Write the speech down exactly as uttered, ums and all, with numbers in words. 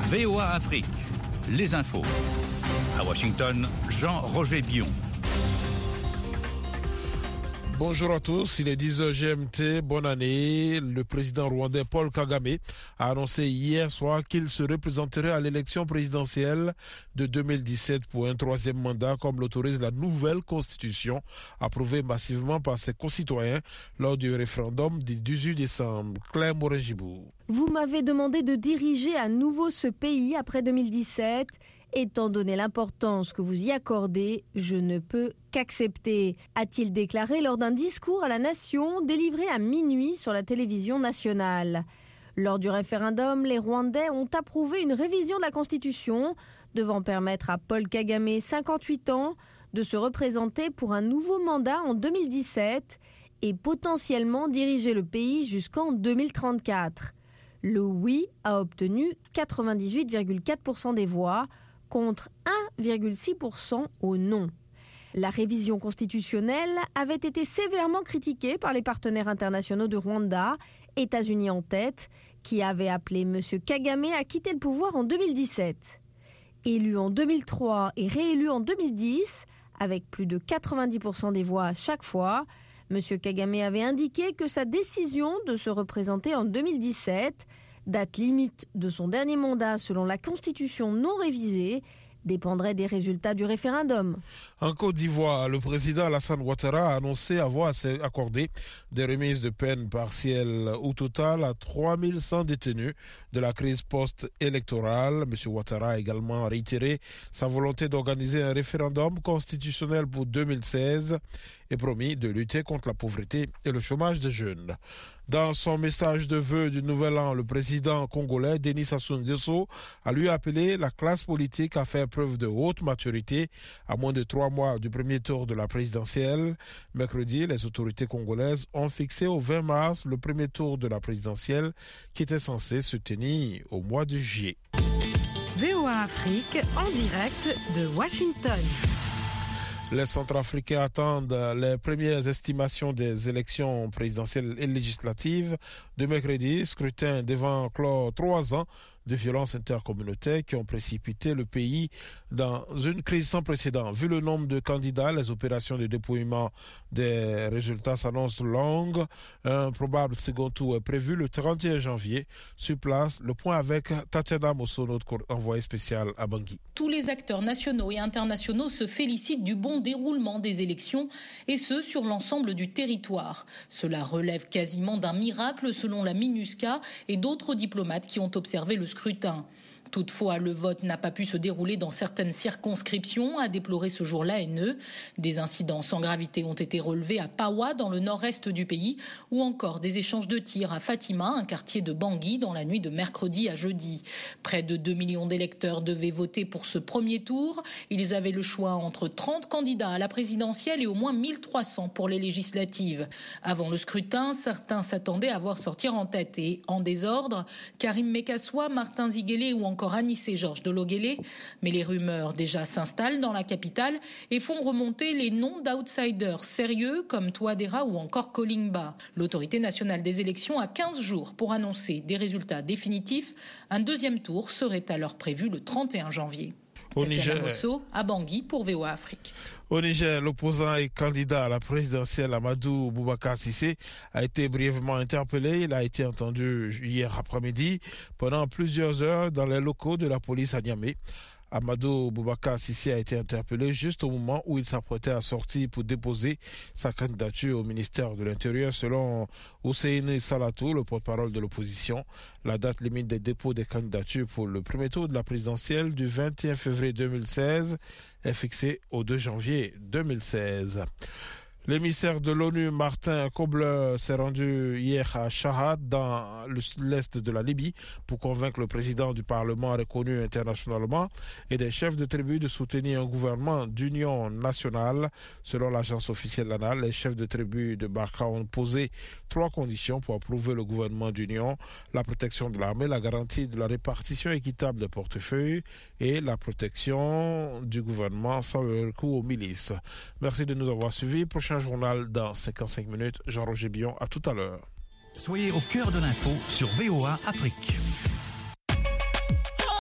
V O A Afrique, les infos. À Washington, Jean-Roger Bion. Bonjour à tous, il est dix heures G M T, bonne année. Le président rwandais Paul Kagame a annoncé hier soir qu'il se représenterait à l'élection présidentielle de deux mille dix-sept pour un troisième mandat, comme l'autorise la nouvelle constitution approuvée massivement par ses concitoyens lors du référendum du dix-huit décembre. Claire Morin-Gibou. Vous m'avez demandé de diriger à nouveau ce pays après deux mille dix-sept. Étant donné l'importance que vous y accordez, je ne peux qu'accepter, a-t-il déclaré lors d'un discours à la nation délivré à minuit sur la télévision nationale. Lors du référendum, les Rwandais ont approuvé une révision de la Constitution devant permettre à Paul Kagame, cinquante-huit ans, de se représenter pour un nouveau mandat en deux mille dix-sept et potentiellement diriger le pays jusqu'en deux mille trente-quatre. Le oui a obtenu quatre-vingt-dix-huit virgule quatre pour cent des voix, contre un virgule six pour cent au non. La révision constitutionnelle avait été sévèrement critiquée par les partenaires internationaux de Rwanda, États-Unis en tête, qui avaient appelé M. Kagame à quitter le pouvoir en deux mille dix-sept. Élu en deux mille trois et réélu en deux mille dix, avec plus de quatre-vingt-dix pour cent des voix à chaque fois, M. Kagame avait indiqué que sa décision de se représenter en deux mille dix-sept, date limite de son dernier mandat selon la Constitution non révisée, dépendrait des résultats du référendum. En Côte d'Ivoire, le président Alassane Ouattara a annoncé avoir accordé des remises de peine partielles au total à trois mille cent détenus de la crise post-électorale. M. Ouattara a également réitéré sa volonté d'organiser un référendum constitutionnel pour deux mille seize et promis de lutter contre la pauvreté et le chômage des jeunes. Dans son message de vœux du Nouvel An, le président congolais Denis Sassou Nguesso a lui appelé la classe politique à faire preuve de haute maturité à moins de trois mois du premier tour de la présidentielle. Mercredi, les autorités congolaises ont fixé au vingt mars le premier tour de la présidentielle qui était censé se tenir au mois de juillet. V O A Afrique en direct de Washington. Les Centrafricains attendent les premières estimations des élections présidentielles et législatives de mercredi, scrutin devant clore trois ans de violences intercommunautaires qui ont précipité le pays dans une crise sans précédent. Vu le nombre de candidats, les opérations de dépouillement des résultats s'annoncent longues. Un probable second tour est prévu le trente et un janvier. Sur place, le point avec Tatiana Mosso, notre envoyée spéciale à Bangui. Tous les acteurs nationaux et internationaux se félicitent du bon déroulement des élections, et ce, sur l'ensemble du territoire. Cela relève quasiment d'un miracle selon la MINUSCA et d'autres diplomates qui ont observé le scrutin. Toutefois, le vote n'a pas pu se dérouler dans certaines circonscriptions, a déploré ce jour l'A N E. Des incidents sans gravité ont été relevés à Pawa, dans le nord-est du pays, ou encore des échanges de tirs à Fatima, un quartier de Bangui, dans la nuit de mercredi à jeudi. Près de deux millions d'électeurs devaient voter pour ce premier tour. Ils avaient le choix entre trente candidats à la présidentielle et au moins mille trois cents pour les législatives. Avant le scrutin, certains s'attendaient à voir sortir en tête et en désordre Karim Mekassoua, Martin Ziguélé ou encore encore Anissé Georges de Loguélé, mais les rumeurs déjà s'installent dans la capitale et font remonter les noms d'outsiders sérieux comme Touadéra ou encore Kolingba. L'autorité nationale des élections a quinze jours pour annoncer des résultats définitifs. Un deuxième tour serait alors prévu le trente et un janvier. Au Tatiana Niger, Mosso, à Bangui pour V O A Afrique. Au Niger, l'opposant et candidat à la présidentielle Amadou Boubacar Cissé a été brièvement interpellé. Il a été entendu hier après-midi pendant plusieurs heures dans les locaux de la police à Niamey. Amadou Boubacar Cissé a été interpellé juste au moment où il s'apprêtait à sortir pour déposer sa candidature au ministère de l'Intérieur. Selon Hussein Salatou, le porte-parole de l'opposition, la date limite des dépôts des candidatures pour le premier tour de la présidentielle du vingt et un février deux mille seize est fixée au deux janvier deux mille seize. L'émissaire de l'ONU, Martin Kobler, s'est rendu hier à Shahad, dans l'est de la Libye, pour convaincre le président du Parlement reconnu internationalement et des chefs de tribu de soutenir un gouvernement d'union nationale. Selon l'agence officielle ANA, les chefs de tribu de Barka ont posé trois conditions pour approuver le gouvernement d'union: la protection de l'armée, la garantie de la répartition équitable des portefeuilles et la protection du gouvernement sans le recours aux milices. Merci de nous avoir suivis. Prochain journal dans cinquante-cinq minutes. Jean-Roger Bion, à tout à l'heure. Soyez au cœur de l'info sur V O A Afrique.